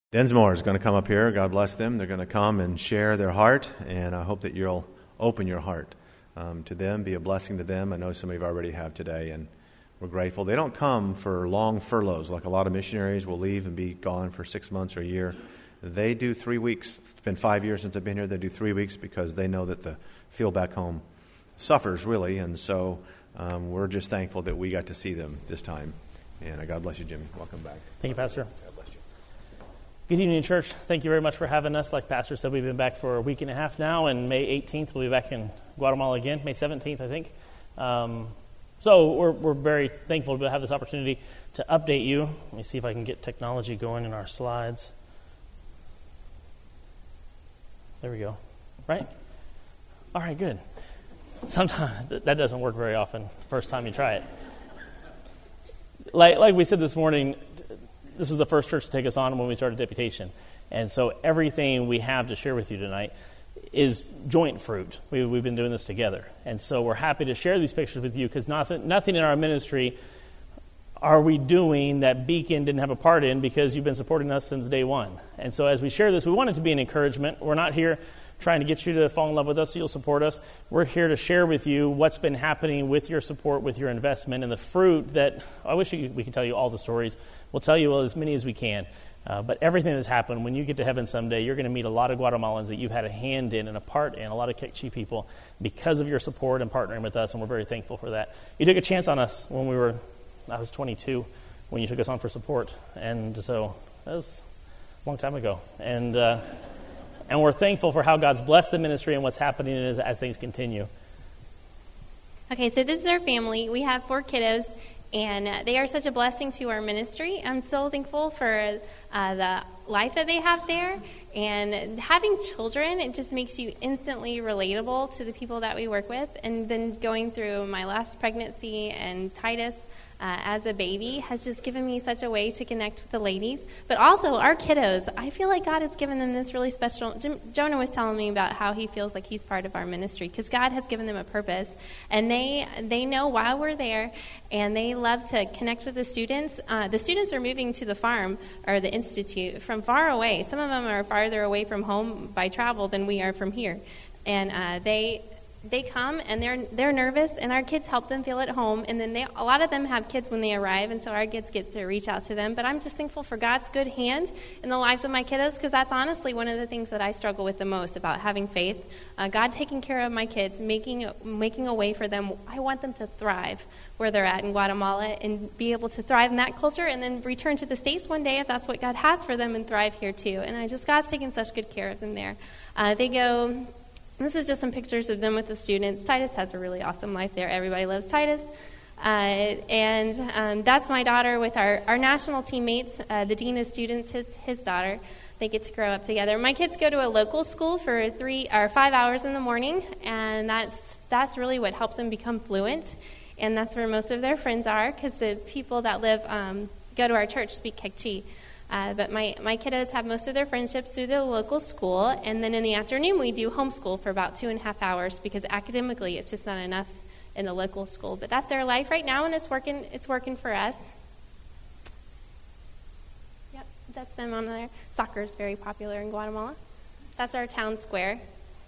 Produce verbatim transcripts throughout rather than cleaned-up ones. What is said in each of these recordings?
Densmore is going to come up here. God bless them. They're going to come and share their heart, and I hope that you'll open your heart um, to them, be a blessing to them. I know some of you already have today, and we're grateful. They don't come for long furloughs like a lot of missionaries will leave and be gone for six months or a year. They do three weeks. It's been five years since I've been here. They do three weeks because they know that the field back home suffers, really, and so um, we're just thankful that we got to see them this time. And uh, God bless you, Jimmy. Welcome back. Thank you, Pastor. Good evening, church. Thank you very much for having us. Like Pastor said, we've been back for a week and a half now, and May eighteenth we'll be back in Guatemala again, May seventeenth, I think. Um, so we're we're very thankful to have this opportunity to update you. Let me see if I can get technology going in our slides. There we go. Right? All right, good. Sometimes that doesn't work very often, first time you try it. Like like we said this morning, this was the first church to take us on when we started Deputation. And so everything we have to share with you tonight is joint fruit. We, we've been doing this together. And so we're happy to share these pictures with you because nothing, nothing in our ministry are we doing that Beacon didn't have a part in because you've been supporting us since day one. And so as we share this, we want it to be an encouragement. We're not here trying to get you to fall in love with us so you'll support us. We're here to share with you what's been happening with your support, with your investment, and the fruit that, I wish we could tell you all the stories. We'll tell you as many as we can. Uh, but everything that's happened, when you get to heaven someday, you're going to meet a lot of Guatemalans that you've had a hand in and a part in, a lot of Kekchi people, because of your support and partnering with us, and we're very thankful for that. You took a chance on us when we were, I was twenty-two, when you took us on for support. And so that was a long time ago. And uh, and we're thankful for how God's blessed the ministry and what's happening as, as things continue. Okay, so this is our family. We have four kiddos, and they are such a blessing to our ministry. I'm so thankful for uh, the life that they have there. And having children, it just makes you instantly relatable to the people that we work with. And then going through my last pregnancy and Titus uh, as a baby has just given me such a way to connect with the ladies. But also our kiddos, I feel like God has given them this really special. Jim, Jonah was telling me about how he feels like he's part of our ministry because God has given them a purpose. And they they know while we're there, and they love to connect with the students. Uh, the students are moving to the farm or the institute from far away. Some of them are farther away from home by travel than we are from here. And uh, they they come and they're they're nervous, and our kids help them feel at home. And then they a lot of them have kids when they arrive, and so our kids get to reach out to them. But I'm just thankful for God's good hand in the lives of my kiddos, because that's honestly one of the things that I struggle with the most about having faith. Uh, God taking care of my kids, making making a way for them. I want them to thrive where they're at in Guatemala and be able to thrive in that culture, and then return to the States one day if that's what God has for them, and thrive here too. And I just God's taking such good care of them there. Uh, they go. This is just some pictures of them with the students. Titus has a really awesome life there. Everybody loves Titus. Uh, and um, that's my daughter with our, our national teammates, uh, the dean of students, his his daughter. They get to grow up together. My kids go to a local school for three or five hours in the morning, and that's that's really what helped them become fluent. And that's where most of their friends are, because the people that live um, go to our church speak Kekchi. Uh, but my, my kiddos have most of their friendships through the local school, and then in the afternoon we do homeschool for about two and a half hours because academically it's just not enough in the local school. But that's their life right now, and it's working. It's working for us. Yep, that's them on there. Soccer is very popular in Guatemala. That's our town square.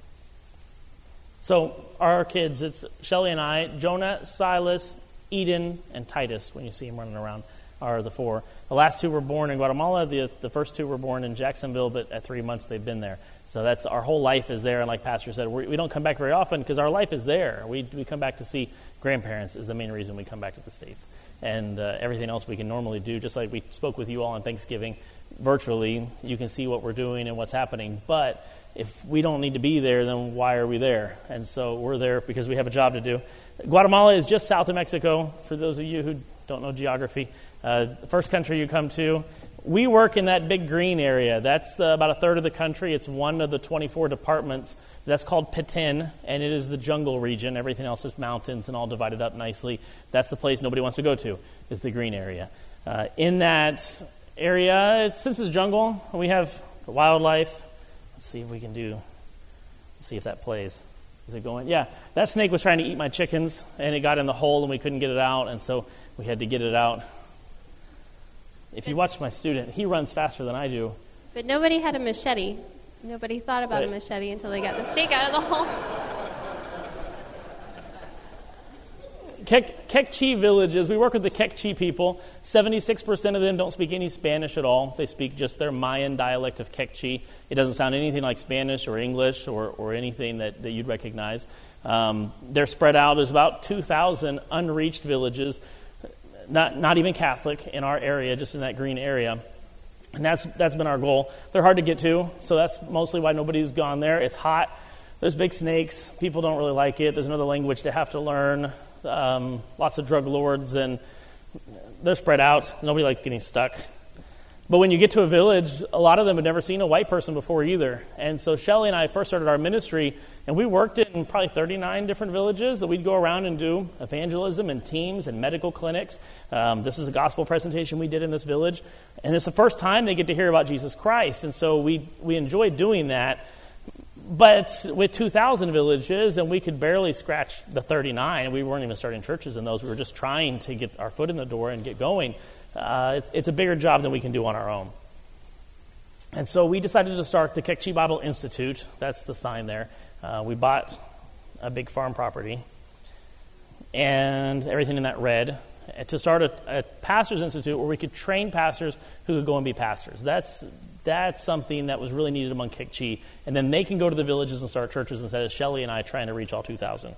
So our kids, it's Shelly and I, Jonah, Silas, Eden, and Titus. When you see them running around, are the four. The last two were born in Guatemala. The the first two were born in Jacksonville, but at three months they've been there. So that's our whole life is there. And like Pastor said, we, we don't come back very often because our life is there. We we come back to see grandparents is the main reason we come back to the States. And uh, everything else we can normally do, just like we spoke with you all on Thanksgiving, virtually, you can see what we're doing and what's happening. But if we don't need to be there, then why are we there? And so we're there because we have a job to do. Guatemala is just south of Mexico, for those of you who don't know geography. Uh, the first country you come to. We work in that big green area. That's the, about a third of the country. It's one of the twenty-four departments. That's called Petén, and it is the jungle region. Everything else is mountains and all divided up nicely. That's the place nobody wants to go to, is the green area. Uh, in that area, it's, since it's jungle, we have wildlife. Let's see if we can do, let's see if that plays. Is it going? Yeah, that snake was trying to eat my chickens, and it got in the hole, and we couldn't get it out, and so we had to get it out. If you watch my student, he runs faster than I do, But nobody had a machete. Nobody thought about Right. a machete until they got the snake out of the hole. Kek- Kekchi villages, we work with the Kekchi people. seventy-six percent of them don't speak any Spanish at all. They speak just their Mayan dialect of Kekchi. It doesn't sound anything like Spanish or English or, or anything that, that you'd recognize. Um, they're spread out. There's about two thousand unreached villages, not not even Catholic, in our area, just in that green area. And that's that's been our goal. They're hard to get to, so that's mostly why nobody's gone there. It's hot. There's big snakes. People don't really like it. There's another language to have to learn. Um, lots of drug lords, and they're spread out. Nobody likes getting stuck. But when you get to a village, a lot of them had never seen a white person before either. And so Shelley and I first started our ministry, and we worked in probably thirty-nine different villages that we'd go around and do evangelism and teams and medical clinics. Um, this is a gospel presentation we did in this village. And it's the first time they get to hear about Jesus Christ. And so we, we enjoyed doing that. But with two thousand villages, and we could barely scratch the thirty-nine, we weren't even starting churches in those. We were just trying to get our foot in the door and get going. Uh, it, it's a bigger job than we can do on our own. And so we decided to start the Kekchi Bible Institute. That's the sign there. Uh, we bought a big farm property and everything in that red to start a, a pastor's institute where we could train pastors who could go and be pastors. That's That's something that was really needed among Kekchi. And then they can go to the villages and start churches instead of Shelley and I trying to reach all two thousand.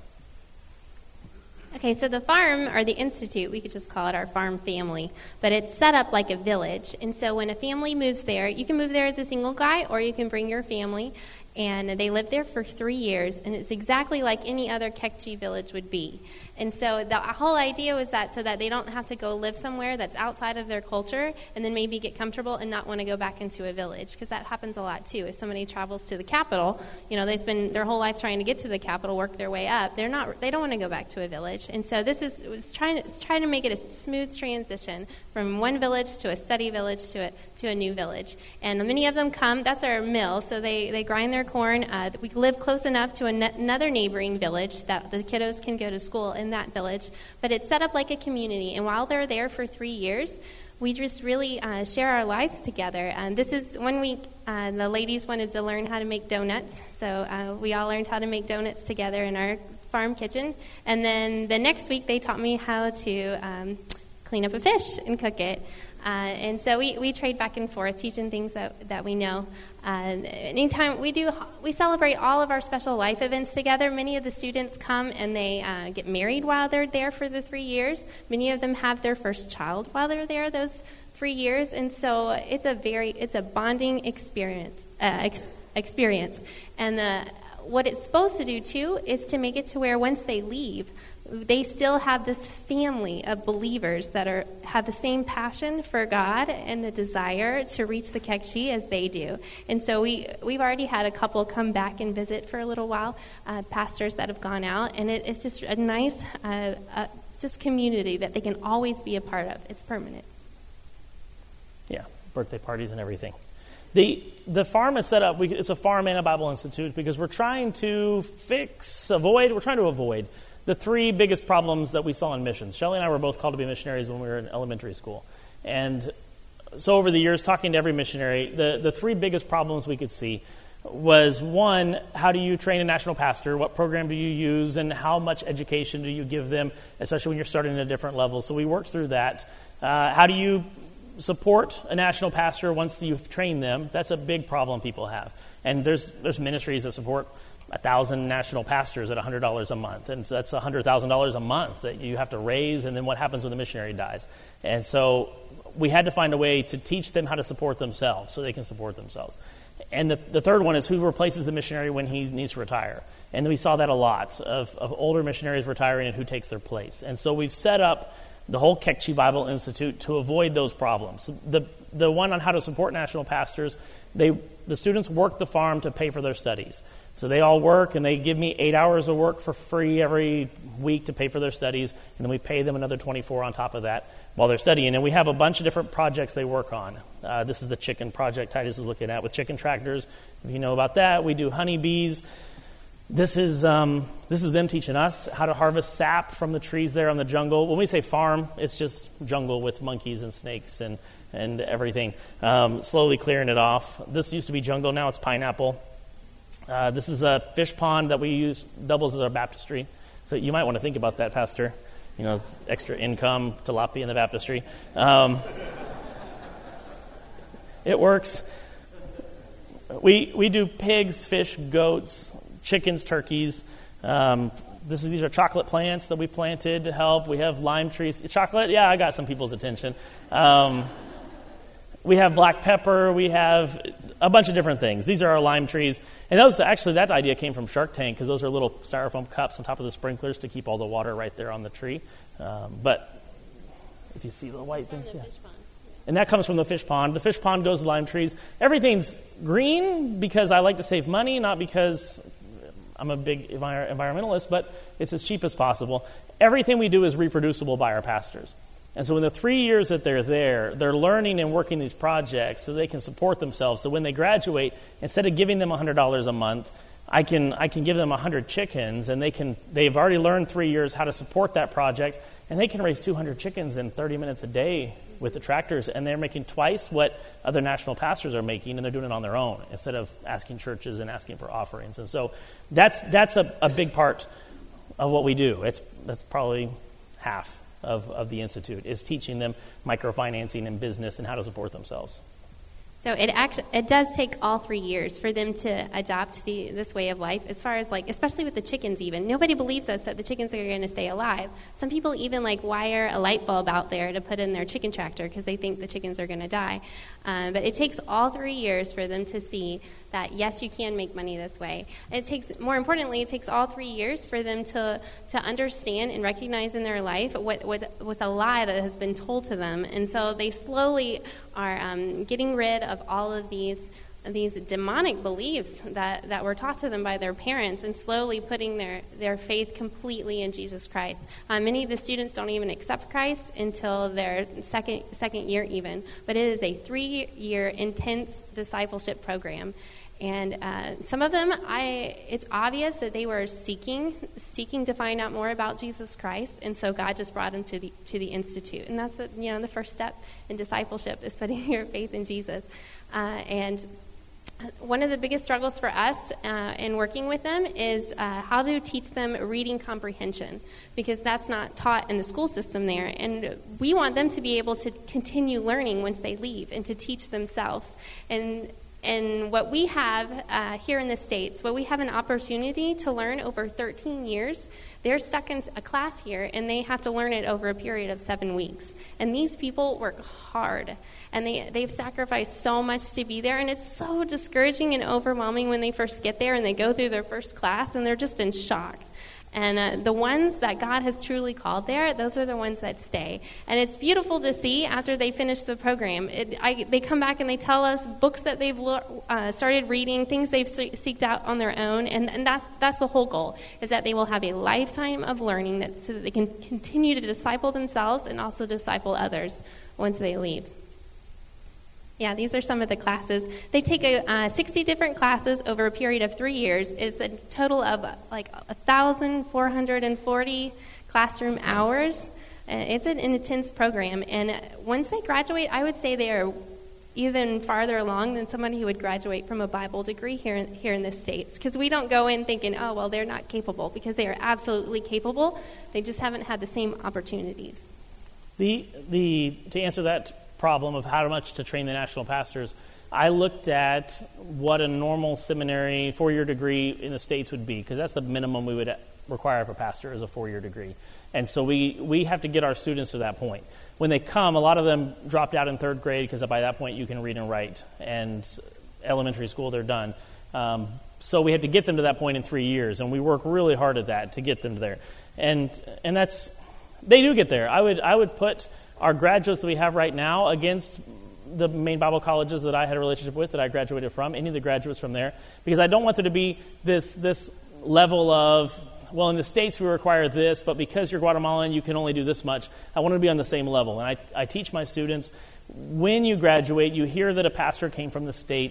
Okay, so the farm, or the institute, we could just call it our farm family, but it's set up like a village. And so when a family moves there, you can move there as a single guy, or you can bring your family, and they live there for three years, and it's exactly like any other Kekchi village would be. And so the whole idea was that so that they don't have to go live somewhere that's outside of their culture and then maybe get comfortable and not want to go back into a village, because that happens a lot too. If somebody travels to the capital, you know, they spend their whole life trying to get to the capital, work their way up. They're not. They don't want to go back to a village. And so this is was trying to it's trying to make it a smooth transition from one village to a study village to a to a new village. And many of them come. That's our mill. So they they grind their corn. Uh, we live close enough to an- another neighboring village that the kiddos can go to school in that village. But it's set up like a community. And while they're there for three years, we just really uh, share our lives together. And this is one week, uh, the ladies wanted to learn how to make donuts. So uh, we all learned how to make donuts together in our farm kitchen. And then the next week, they taught me how to um, clean up a fish and cook it. Uh, and so we, we trade back and forth, teaching things that, that we know. Uh, anytime we do, we celebrate all of our special life events together. Many of the students come and they uh, get married while they're there for the three years. Many of them have their first child while they're there those three years. And so it's a very, it's a bonding experience. Uh, ex- experience. And the, what it's supposed to do too is to make it to where once they leave, they still have this family of believers that are have the same passion for God and the desire to reach the Kekchi as they do. And so we, we've already had a couple come back and visit for a little while, uh, pastors that have gone out. And it, it's just a nice uh, uh, just community that they can always be a part of. It's permanent. Yeah, birthday parties and everything. The the farm is set up, we, it's a farm and a Bible Institute, because we're trying to fix, avoid, we're trying to avoid the three biggest problems that we saw in missions. Shelley and I were both called to be missionaries when we were in elementary school. And so over the years, talking to every missionary, the, the three biggest problems we could see was, one, how do you train a national pastor? What program do you use? And how much education do you give them, especially when you're starting at a different level? So we worked through that. Uh, how do you support a national pastor once you've trained them? That's a big problem people have. And there's there's ministries that support a thousand national pastors at one hundred dollars a month. And so that's one hundred thousand dollars a month that you have to raise, and then what happens when the missionary dies? And so we had to find a way to teach them how to support themselves so they can support themselves. And the, the third one is who replaces the missionary when he needs to retire. And we saw that a lot, of, of older missionaries retiring and who takes their place. And so we've set up the whole Kekchi Bible Institute to avoid those problems. The the one on how to support national pastors, they the students work the farm to pay for their studies. So they all work, and they give me eight hours of work for free every week to pay for their studies, and then we pay them another twenty-four on top of that while they're studying. And we have a bunch of different projects they work on. Uh, this is the chicken project Titus is looking at with chicken tractors. If you know about that, we do honeybees. This is um, this is them teaching us how to harvest sap from the trees there on the jungle. When we say farm, it's just jungle with monkeys and snakes and, and everything. Um, slowly clearing it off. This used to be jungle, now it's pineapple. Uh, this is a fish pond that we use, doubles as our baptistry. So you might want to think about that, Pastor. You know, it's extra income, tilapia in the baptistry. Um, it works. We we do pigs, fish, goats, chickens, turkeys. Um, this is, these are chocolate plants that we planted to help. We have lime trees. Chocolate, yeah, I got some people's attention. Um, we have black pepper. We have a bunch of different things. These are our lime trees. And those actually, that idea came from Shark Tank because those are little styrofoam cups on top of the sprinklers to keep all the water right there on the tree. Um, but if you see the white things, yeah. And that comes from the fish pond. The fish pond goes to lime trees. Everything's green because I like to save money, not because I'm a big envir- environmentalist, but it's as cheap as possible. Everything we do is reproducible by our pastors. And so in the three years that they're there, they're learning and working these projects so they can support themselves. So when they graduate, instead of giving them one hundred dollars a month, I can I can give them one hundred chickens, and they can, they've already learned three years how to support that project, and they can raise two hundred chickens in thirty minutes a day with the tractors, and they're making twice what other national pastors are making, and they're doing it on their own instead of asking churches and asking for offerings. And so that's that's a, a big part of what we do. It's that's probably half of, of the Institute, is teaching them microfinancing and business and how to support themselves. So it act, it does take all three years for them to adopt the, this way of life, as far as, like, especially with the chickens even. Nobody believes us that the chickens are going to stay alive. Some people even, like, wire a light bulb out there to put in their chicken tractor because they think the chickens are going to die. Um, but it takes all three years for them to see that, yes, you can make money this way. It takes, more importantly, it takes all three years for them to, to understand and recognize in their life what, what, what's a lie that has been told to them. And so they slowly are um, getting rid of all of these these demonic beliefs that, that were taught to them by their parents, and slowly putting their, their faith completely in Jesus Christ. Uh, many of the students don't even accept Christ until their second second year even, but it is a three-year intense discipleship program. And uh, some of them, I it's obvious that they were seeking seeking to find out more about Jesus Christ, and so God just brought them to the to the Institute. And that's the, you know the first step in discipleship is putting your faith in Jesus. Uh, and one of the biggest struggles for us uh, in working with them is uh, how to teach them reading comprehension, because that's not taught in the school system there. And we want them to be able to continue learning once they leave and to teach themselves. And And what we have uh, here in the States, what we have an opportunity to learn over thirteen years, they're stuck in a class here, and they have to learn it over a period of seven weeks. And these people work hard, and they, they've sacrificed so much to be there, and it's so discouraging and overwhelming when they first get there and they go through their first class, and they're just in shock. And uh, the ones that God has truly called there, those are the ones that stay. And it's beautiful to see after they finish the program. It, I, they come back and they tell us books that they've lo- uh, started reading, things they've se- seeked out on their own. And, and that's that's the whole goal, is that they will have a lifetime of learning that, so that they can continue to disciple themselves and also disciple others once they leave. Yeah, these are some of the classes. They take a, uh, sixty different classes over a period of three years. It's a total of uh, like one thousand four hundred forty classroom hours. Uh, it's an intense program. And once they graduate, I would say they are even farther along than somebody who would graduate from a Bible degree here in, here in the States. Because we don't go in thinking, oh, well, they're not capable, because they are absolutely capable. They just haven't had the same opportunities. The the to answer that problem of how much to train the national pastors, I looked at what a normal seminary four-year degree in the States would be, because that's the minimum we would require of a pastor, is a four-year degree. And so we, we have to get our students to that point. When they come, a lot of them dropped out in third grade, because by that point you can read and write, and elementary school, they're done. Um, so we have to get them to that point in three years, and we work really hard at that to get them there. And and that's, they do get there. I would I would put our graduates that we have right now against the main Bible colleges that I had a relationship with, that I graduated from, any of the graduates from there, because I don't want there to be this this level of, well, in the States we require this, but because you're Guatemalan, you can only do this much. I want to be on the same level. And I, I teach my students, when you graduate, you hear that a pastor came from the States,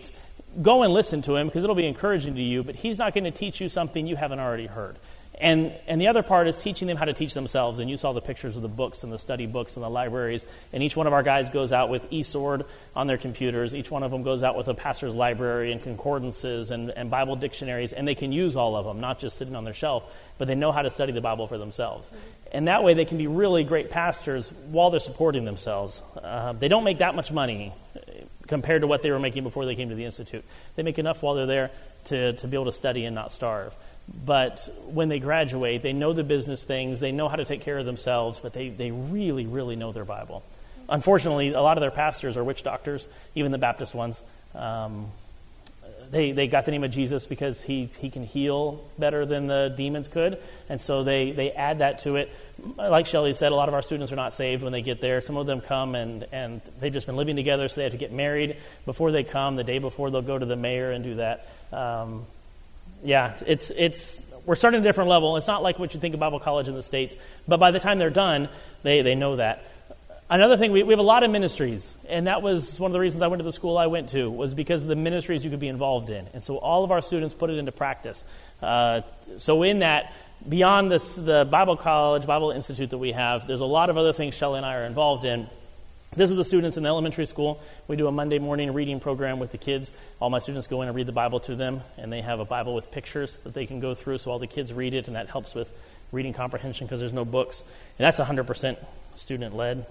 go and listen to him because it'll be encouraging to you, but he's not going to teach you something you haven't already heard. And and the other part is teaching them how to teach themselves. And you saw the pictures of the books and the study books and the libraries. And each one of our guys goes out with eSword on their computers. Each one of them goes out with a pastor's library and concordances and, and Bible dictionaries. And they can use all of them, not just sitting on their shelf, but they know how to study the Bible for themselves. And that way they can be really great pastors while they're supporting themselves. Uh, they don't make that much money compared to what they were making before they came to the Institute. They make enough while they're there to, to be able to study and not starve. But when they graduate, they know the business things, they know how to take care of themselves, but they, they really, really know their Bible. Unfortunately, a lot of their pastors are witch doctors, even the Baptist ones. Um, they they got the name of Jesus because he, he can heal better than the demons could, and so they, they add that to it. Like Shelley said, a lot of our students are not saved when they get there. Some of them come and, and they've just been living together, so they have to get married before they come. The day before, they'll go to the mayor and do that. Um Yeah, it's it's we're starting at a different level. It's not like what you think of Bible college in the States, but by the time they're done, they, they know that. Another thing, we, we have a lot of ministries, and that was one of the reasons I went to the school I went to, was because of the ministries you could be involved in. And so all of our students put it into practice. Uh, so in that, beyond this, the Bible college, Bible Institute that we have, there's a lot of other things Shelley and I are involved in. This is the students in the elementary school. We do a Monday morning reading program with the kids. All my students go in and read the Bible to them, and they have a Bible with pictures that they can go through, so all the kids read it, and that helps with reading comprehension because there's no books. And that's one hundred percent student-led.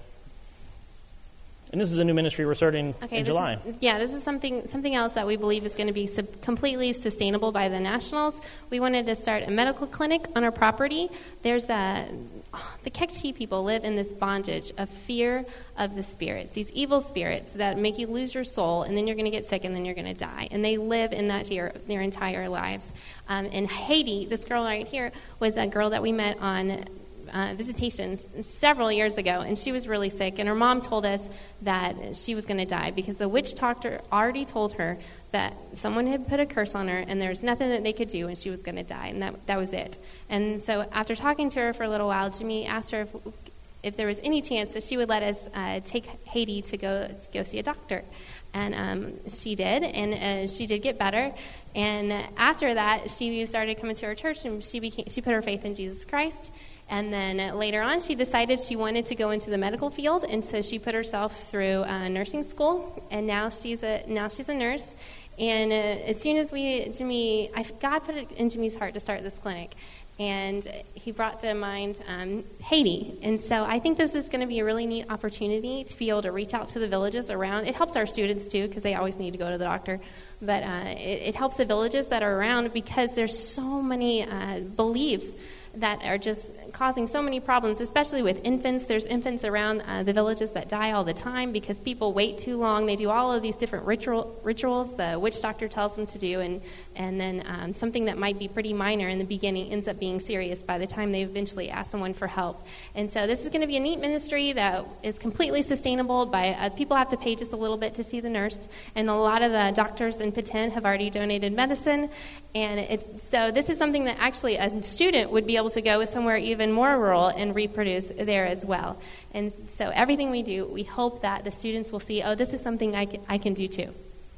And this is a new ministry we're starting okay, in July. Is, yeah, this is something something else that we believe is going to be sub- completely sustainable by the Nationals. We wanted to start a medical clinic on our property. There's a... The Kekchi people live in this bondage of fear of the spirits, these evil spirits that make you lose your soul, and then you're going to get sick, and then you're going to die. And they live in that fear their entire lives. Um, in Haiti, this girl right here was a girl that we met on uh, visitations several years ago, and she was really sick. And her mom told us that she was going to die because the witch doctor already told her that someone had put a curse on her, and there was nothing that they could do, and she was going to die, and that that was it. And so after talking to her for a little while, Jimmy asked her if, if there was any chance that she would let us uh, take Haiti to go to go see a doctor. And um, she did, and uh, she did get better. And after that, she started coming to our church, and she became she put her faith in Jesus Christ. And then later on, she decided she wanted to go into the medical field, and so she put herself through uh, nursing school. And now she's a now she's a nurse. And uh, as soon as we, Jimmy, I, God put it in Jimmy's heart to start this clinic, and he brought to mind um, Haiti. And so I think this is going to be a really neat opportunity to be able to reach out to the villages around. It helps our students, too, because they always need to go to the doctor. But uh, it, it helps the villages that are around because there's so many uh, beliefs that are just causing so many problems, especially with infants. There's infants around uh, the villages that die all the time because people wait too long. They do all of these different ritual, rituals the witch doctor tells them to do, and, and then um, something that might be pretty minor in the beginning ends up being serious by the time they eventually ask someone for help. And so this is going to be a neat ministry that is completely sustainable. By uh, people have to pay just a little bit to see the nurse, and a lot of the doctors in Peten have already donated medicine. And it's so this is something that actually a student would be able to go somewhere even more rural and reproduce there as well. And so everything we do, we hope that the students will see, oh, this is something I can, I can do too.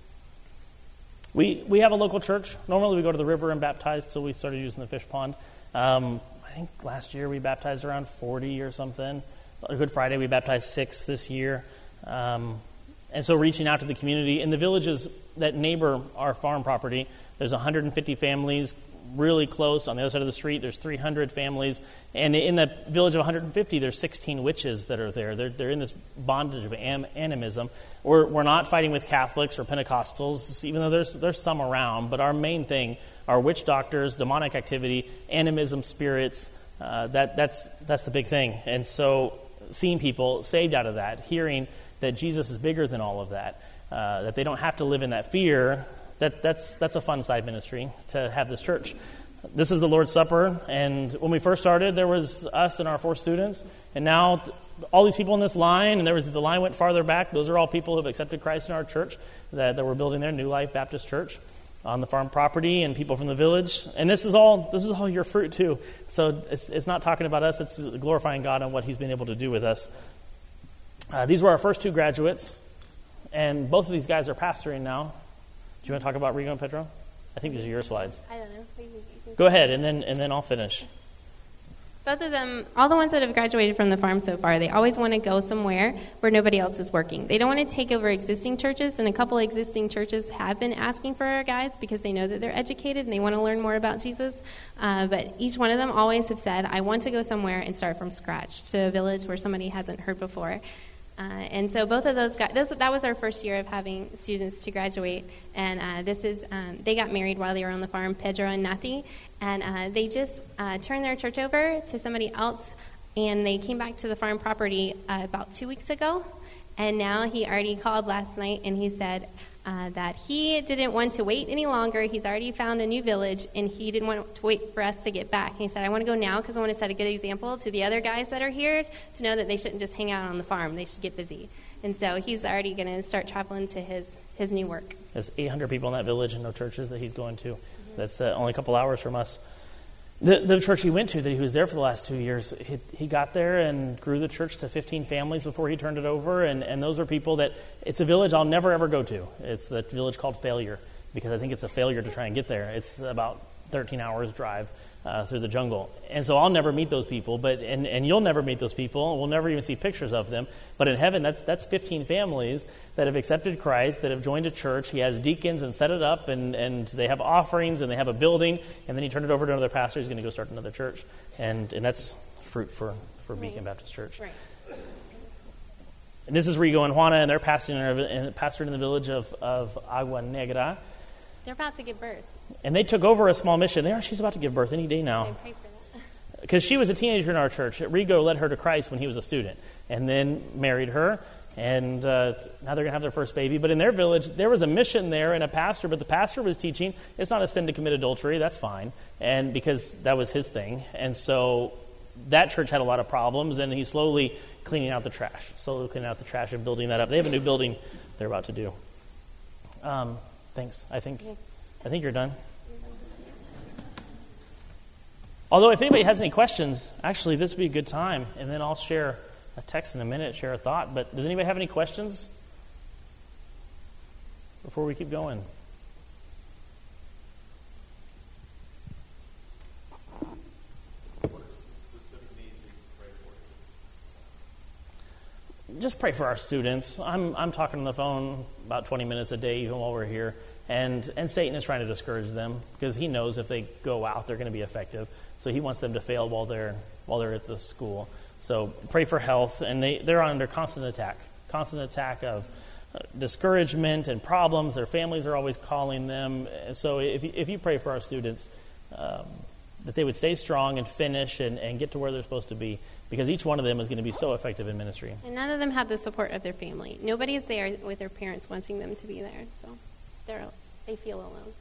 We we have a local church. Normally we go to the river and baptize till we started using the fish pond. Um, I think last year we baptized around forty or something. Good Friday we baptized six this year. Um, and so reaching out to the community. In the villages that neighbor our farm property, there's one hundred fifty families really close. On the other side of the street, there's three hundred families. And in the village of one hundred fifty, there's sixteen witches that are there. They're, they're in this bondage of am, animism. We're, we're not fighting with Catholics or Pentecostals, even though there's, there's some around. But our main thing are witch doctors, demonic activity, animism, spirits. Uh, that that's that's the big thing. And so seeing people saved out of that, hearing that Jesus is bigger than all of that, uh, that they don't have to live in that fear, That that's that's a fun side ministry to have this church. This is the Lord's Supper, and when we first started, there was us and our four students, and now all these people in this line, and there was the line went farther back. Those are all people who have accepted Christ in our church that, that we're building there, New Life Baptist Church, on the farm property, and people from the village. And this is all this is all your fruit too. So it's it's not talking about us; it's glorifying God and what He's been able to do with us. Uh, these were our first two graduates, and both of these guys are pastoring now. you want to talk about Rigo and Pedro? I think these are your slides. I don't know. We can- we can- Go ahead, and then and then I'll finish. Both of them, all the ones that have graduated from the farm so far, they always want to go somewhere where nobody else is working. They don't want to take over existing churches, and a couple of existing churches have been asking for our guys because they know that they're educated and they want to learn more about Jesus. Uh, but each one of them always have said, I want to go somewhere and start from scratch, to a village where somebody hasn't heard before. Uh, and so both of those guys, this, that was our first year of having students to graduate. And uh, this is, um, they got married while they were on the farm, Pedro and Nati. And uh, they just uh, turned their church over to somebody else. And they came back to the farm property uh, about two weeks ago. And now he already called last night and he said uh, that he didn't want to wait any longer. He's already found a new village and he didn't want to wait for us to get back. And he said, I want to go now because I want to set a good example to the other guys that are here to know that they shouldn't just hang out on the farm. They should get busy. And so he's already going to start traveling to his, his new work. There's eight hundred people in that village and no churches that he's going to. Mm-hmm. That's uh, only a couple hours from us. The, the church he went to, that he was there for the last two years, he, he got there and grew the church to fifteen families before he turned it over. And, and those are people that, it's a village I'll never, ever go to. It's the village called Failure, because I think it's a failure to try and get there. It's about thirteen hours drive uh, through the jungle. And so I'll never meet those people, but and, and you'll never meet those people. We'll never even see pictures of them. But in heaven, that's that's fifteen families that have accepted Christ, that have joined a church. He has deacons and set it up, and, and they have offerings, and they have a building, and then he turned it over to another pastor. He's going to go start another church. And and that's fruit for, for Beacon right. Baptist Church. Right. And this is Rigo and Juana, and they're pastoring, pastoring in the village of, of Agua Negra. They're about to give birth. And they took over a small mission. They are, she's about to give birth any day now. I pray for that. Because she was a teenager in our church. Rigo led her to Christ when he was a student and then married her. And uh, now they're going to have their first baby. But in their village, there was a mission there and a pastor. But the pastor was teaching, it's not a sin to commit adultery. That's fine. And because that was his thing. And so that church had a lot of problems. And he's slowly cleaning out the trash. Slowly cleaning out the trash and building that up. They have a new building they're about to do. Um, thanks. I think... Okay. I think you're done. Although if anybody has any questions, actually this would be a good time, and then I'll share a text in a minute, share a thought. But does anybody have any questions before we keep going? What are some specific needs we can pray for? Just pray for our students. I'm I'm talking on the phone about twenty minutes a day, even while we're here. And and Satan is trying to discourage them because he knows if they go out, they're going to be effective. So he wants them to fail while they're while they're at the school. So pray for health. And they, they're under constant attack, constant attack of uh, discouragement and problems. Their families are always calling them. So if you, if you pray for our students, um, that they would stay strong and finish and, and get to where they're supposed to be, because each one of them is going to be so effective in ministry. And none of them have the support of their family. Nobody is there with their parents wanting them to be there. So they're they feel alone.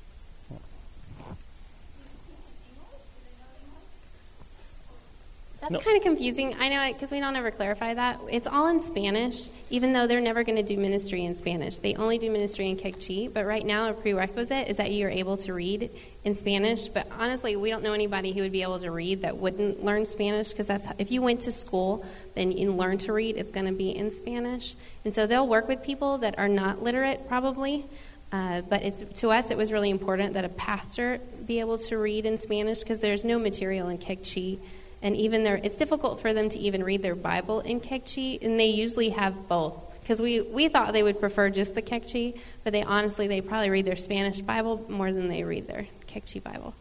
That's No. kind of confusing. I know, because we don't ever clarify that. It's all in Spanish, even though they're never going to do ministry in Spanish. They only do ministry in Quechua, but right now a prerequisite is that you're able to read in Spanish. But honestly, we don't know anybody who would be able to read that wouldn't learn Spanish, because that's if you went to school, then you learn to read, it's going to be in Spanish. And so they'll work with people that are not literate, probably. Uh, but it's, to us, it was really important that a pastor be able to read in Spanish, because there's no material in Quechua. And even there, it's difficult for them to even read their Bible in Quechua, and they usually have both. Because we, we thought they would prefer just the Quechua, but they honestly, they probably read their Spanish Bible more than they read their Quechua Bible.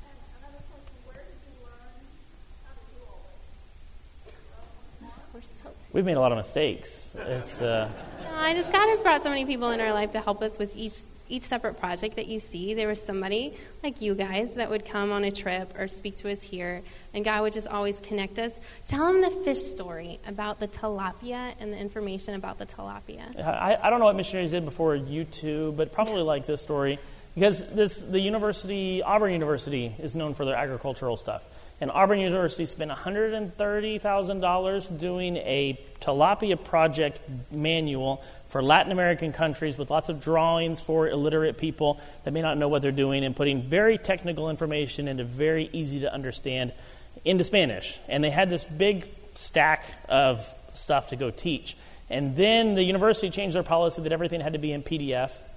We've made a lot of mistakes. It's uh, No, I just God has brought so many people in our life to help us with each each separate project that you see. There was somebody like you guys that would come on a trip or speak to us here, and God would just always connect us. Tell them the fish story about the tilapia and the information about the tilapia. I, I don't know what missionaries did before YouTube, but probably like this story, because this the university, Auburn University, is known for their agricultural stuff. And Auburn University spent one hundred thirty thousand dollars doing a tilapia project manual for Latin American countries with lots of drawings for illiterate people that may not know what they're doing, and putting very technical information into very easy to understand into Spanish. And they had this big stack of stuff to go teach. And then the university changed their policy that everything had to be in P D F.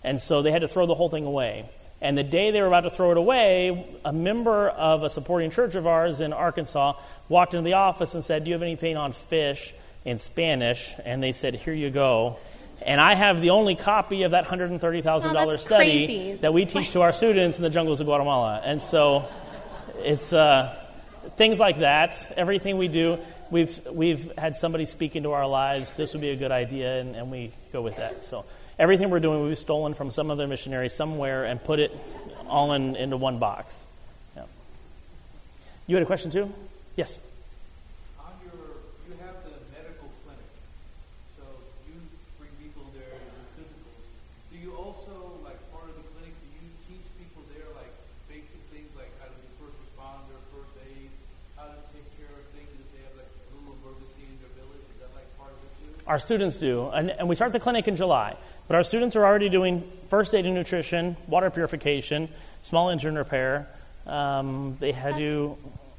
And so they had to throw the whole thing away. And the day they were about to throw it away, a member of a supporting church of ours in Arkansas walked into the office and said, "Do you have anything on fish in Spanish?" And they said, "Here you go." And I have the only copy of that one hundred thirty thousand dollars oh, study crazy. that we teach to our students in the jungles of Guatemala. And so it's uh, things like that. Everything we do, we've we've had somebody speak into our lives. This would be a good idea, and, and we go with that. So everything we're doing, we've stolen from some other missionary somewhere and put it all in into one box. Yeah. You had a question too? Yes. On your, you have the medical clinic, so you bring people there to do physicals. Do you also, like part of the clinic, do you teach people there like basic things like how to do first responder, first aid, how to take care of things if they have like a little emergency in their village? Is that like part of it too? Our students do, and, and we start the clinic in July. But our students are already doing first aid and nutrition, water purification, small engine repair. Um, they had to.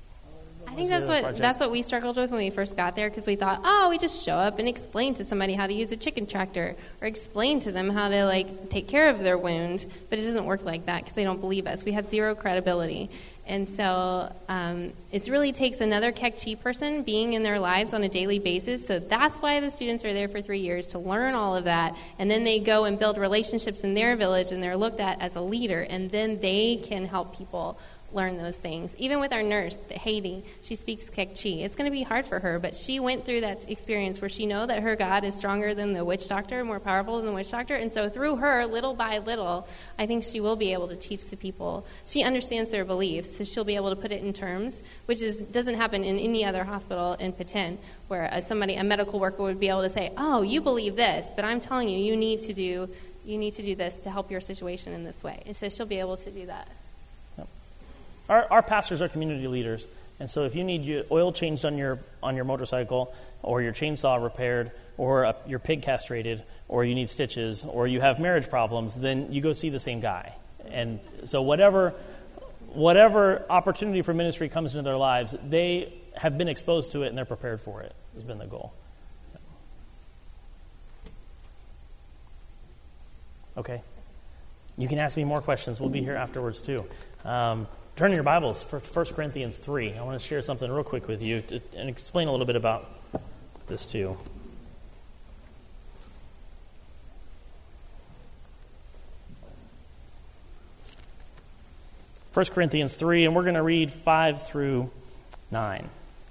I think that's what project? that's what we struggled with when we first got there, because we thought, oh, we just show up and explain to somebody how to use a chicken tractor, or explain to them how to like take care of their wound. But it doesn't work like that because they don't believe us. We have zero credibility. And so um, it really takes another Kek Chi person being in their lives on a daily basis. So that's why the students are there for three years, to learn all of that. And then they go and build relationships in their village, and they're looked at as a leader. And then they can help people learn those things. Even with our nurse, Haiti, she speaks Kek Chi. It's going to be hard for her, but she went through that experience where she knows that her God is stronger than the witch doctor, more powerful than the witch doctor. And so through her, little by little, I think she will be able to teach the people. She understands their beliefs, so she'll be able to put it in terms, which is doesn't happen in any other hospital in Petén, where a, somebody, a medical worker would be able to say, oh, you believe this, but I'm telling you, you need to do, you need to do this to help your situation in this way. And so she'll be able to do that. Our, our pastors are community leaders, and so if you need your oil changed on your on your motorcycle, or your chainsaw repaired, or a, your pig castrated, or you need stitches, or you have marriage problems, then you go see the same guy. And so whatever whatever opportunity for ministry comes into their lives, they have been exposed to it and they're prepared for it, has been the goal. Okay. You can ask me more questions. We'll be here afterwards too. Um, Turn to your Bibles for First Corinthians three. I want to share something real quick with you to, and explain a little bit about this too. First Corinthians three, and we're going to read five through nine.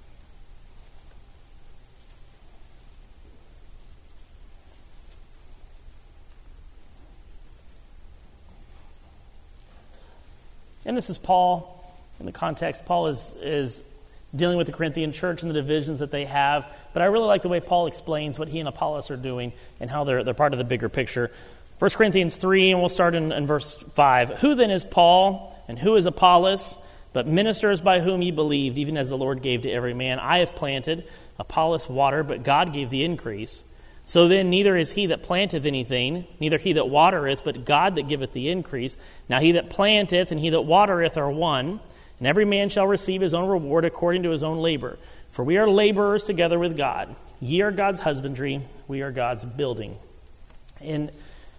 And this is Paul. In the context, Paul is, is dealing with the Corinthian church and the divisions that they have. But I really like the way Paul explains what he and Apollos are doing and how they're, they're part of the bigger picture. First Corinthians three, and we'll start in, in verse five. Who then is Paul, and who is Apollos, but ministers by whom ye believed, even as the Lord gave to every man? I have planted, Apollos watered, but God gave the increase. So then neither is he that planteth anything, neither he that watereth, but God that giveth the increase. Now he that planteth and he that watereth are one, and every man shall receive his own reward according to his own labor. For we are laborers together with God. Ye are God's husbandry, we are God's building. And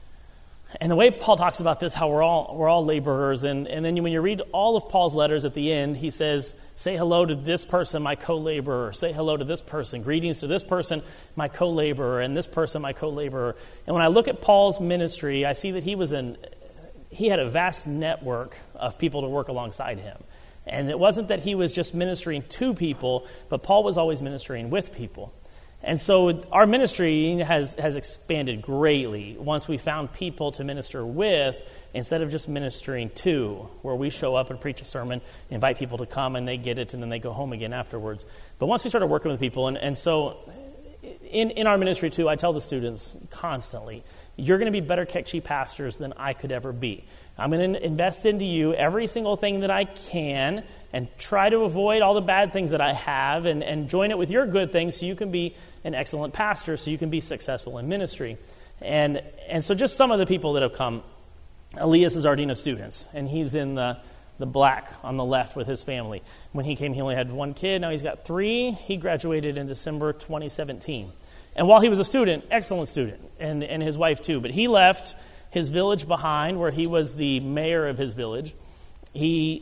and the way Paul talks about this, how we're all we're all laborers, and, and then when you read all of Paul's letters at the end, he says, say hello to this person, my co-laborer. Say hello to this person. Greetings to this person, my co-laborer, and this person, my co-laborer. And when I look at Paul's ministry, I see that he was in, he had a vast network of people to work alongside him. And it wasn't that he was just ministering to people, but Paul was always ministering with people. And so our ministry has, has expanded greatly once we found people to minister with instead of just ministering to, where we show up and preach a sermon, invite people to come, and they get it, and then they go home again afterwards. But once we started working with people, and, and so in, in our ministry too, I tell the students constantly, you're going to be better Kek Chi pastors than I could ever be. I'm going to invest into you every single thing that I can and try to avoid all the bad things that I have and, and join it with your good things so you can be an excellent pastor, so you can be successful in ministry. And and so just some of the people that have come. Elias is our dean of students, and he's in the, the black on the left with his family. When he came, he only had one kid. Now he's got three. He graduated in December twenty seventeen. And while he was a student, excellent student, and, and his wife too, but he left his village behind, where he was the mayor of his village. He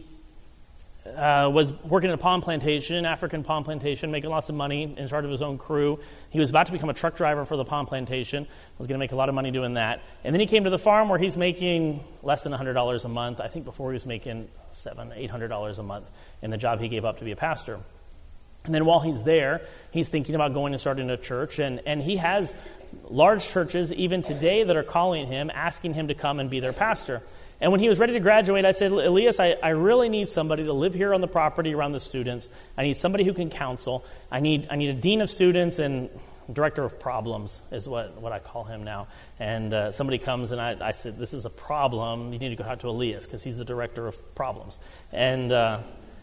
uh, was working at a palm plantation, African palm plantation, making lots of money, in charge of his own crew. He was about to become a truck driver for the palm plantation, was going to make a lot of money doing that. And then he came to the farm where he's making less than one hundred dollars a month. I think before he was making seven hundred dollars, eight hundred dollars a month in the job he gave up to be a pastor. And then while he's there, he's thinking about going and starting a church. And, and he has large churches even today that are calling him, asking him to come and be their pastor. And when he was ready to graduate, I said, Elias, I, I really need somebody to live here on the property around the students. I need somebody who can counsel. I need I need a dean of students and director of problems is what, what I call him now. And uh, somebody comes and I, I said, this is a problem. You need to go talk to Elias because he's the director of problems. And uh,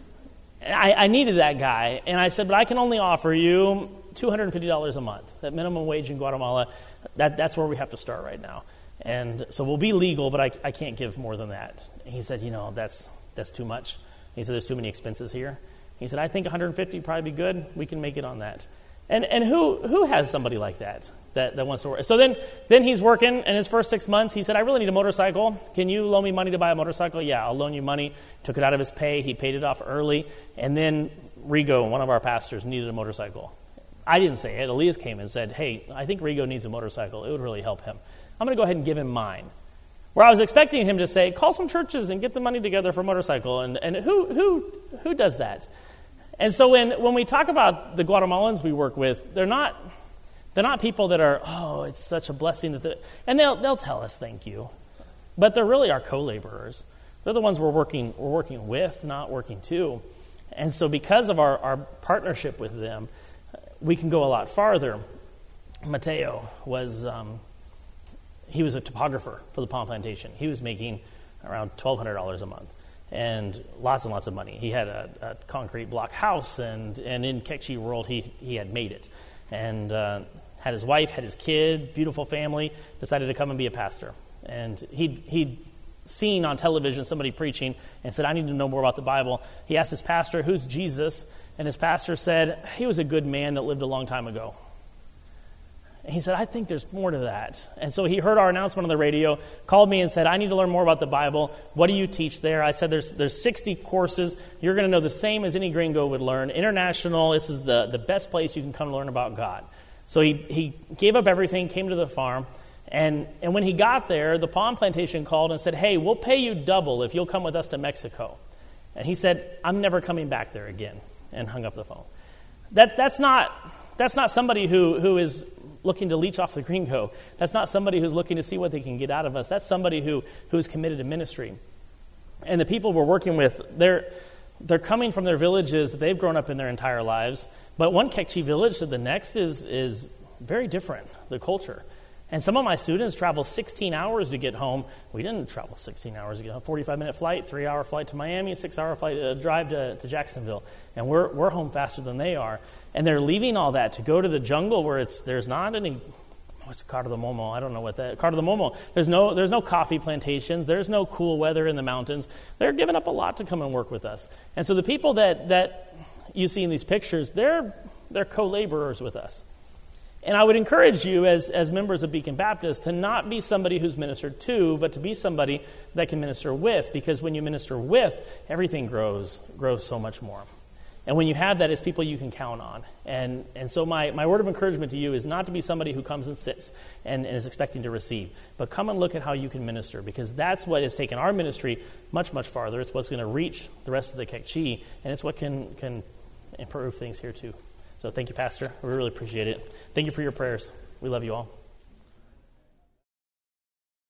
I, I needed that guy. And I said, but I can only offer you two hundred fifty dollars a month. That minimum wage in Guatemala, that, that's where we have to start right now. And so we'll be legal, but I, I can't give more than that. And he said, you know, that's that's too much. He said, there's too many expenses here. He said, I think one hundred fifty would probably be good. We can make it on that. And and who who has somebody like that, that, that wants to work? So then, then he's working, and his first six months, he said, I really need a motorcycle. Can you loan me money to buy a motorcycle? Yeah, I'll loan you money. Took it out of his pay. He paid it off early. And then Rigo, one of our pastors, needed a motorcycle. I didn't say it. Elias came and said, hey, I think Rigo needs a motorcycle. It would really help him. I'm going to go ahead and give him mine. Where I was expecting him to say, call some churches and get the money together for a motorcycle. And, and who who who does that? And so when, when we talk about the Guatemalans we work with, they're not they're not people that are, oh, it's such a blessing that, and they'll they'll tell us thank you, but they're really our co-laborers. They're the ones we're working we're working with, not working to. And so because of our, our partnership with them, we can go a lot farther. Mateo was um, he was a topographer for the palm plantation. He was making around twelve hundred dollars a month. And lots and lots of money. He had a, a concrete block house, and, and in Kekchi world, he, he had made it. And uh, had his wife, had his kid, beautiful family, decided to come and be a pastor. And he'd, he'd seen on television somebody preaching and said, I need to know more about the Bible. He asked his pastor, who's Jesus? And his pastor said, he was a good man that lived a long time ago. And he said, I think there's more to that. And so he heard our announcement on the radio, called me and said, I need to learn more about the Bible. What do you teach there? I said, there's there's sixty courses. You're going to know the same as any gringo would learn. International, this is the, the best place you can come learn about God. So he, he gave up everything, came to the farm. And, and when he got there, the palm plantation called and said, hey, we'll pay you double if you'll come with us to Mexico. And he said, I'm never coming back there again, and hung up the phone. That That's not that's not somebody who, who is looking to leech off the gringo. That's not somebody who's looking to see what they can get out of us. That's somebody who, who is committed to ministry. And the people we're working with, they're they're coming from their villages that they've grown up in their entire lives. But one Kekchi village to the next is is very different, the culture. And some of my students travel sixteen hours to get home. We didn't travel sixteen hours to get home. forty-five minute flight, three hour flight to Miami, six hour flight uh, drive to, to Jacksonville. And we're we're home faster than they are. And they're leaving all that to go to the jungle where it's there's not any, what's Cardamomo? I don't know what that, Cardamomo. There's no there's no coffee plantations. There's no cool weather in the mountains. They're giving up a lot to come and work with us. And so the people that, that you see in these pictures, they're they're co-laborers with us. And I would encourage you as, as members of Beacon Baptist to not be somebody who's ministered to, but to be somebody that can minister with, because when you minister with, everything grows grows so much more. And when you have that, it's people you can count on. And and so my, my word of encouragement to you is not to be somebody who comes and sits and, and is expecting to receive, but come and look at how you can minister, because that's what has taken our ministry much, much farther. It's what's going to reach the rest of the Kekchi, and it's what can, can improve things here too. So thank you, Pastor. We really appreciate it. Thank you for your prayers. We love you all.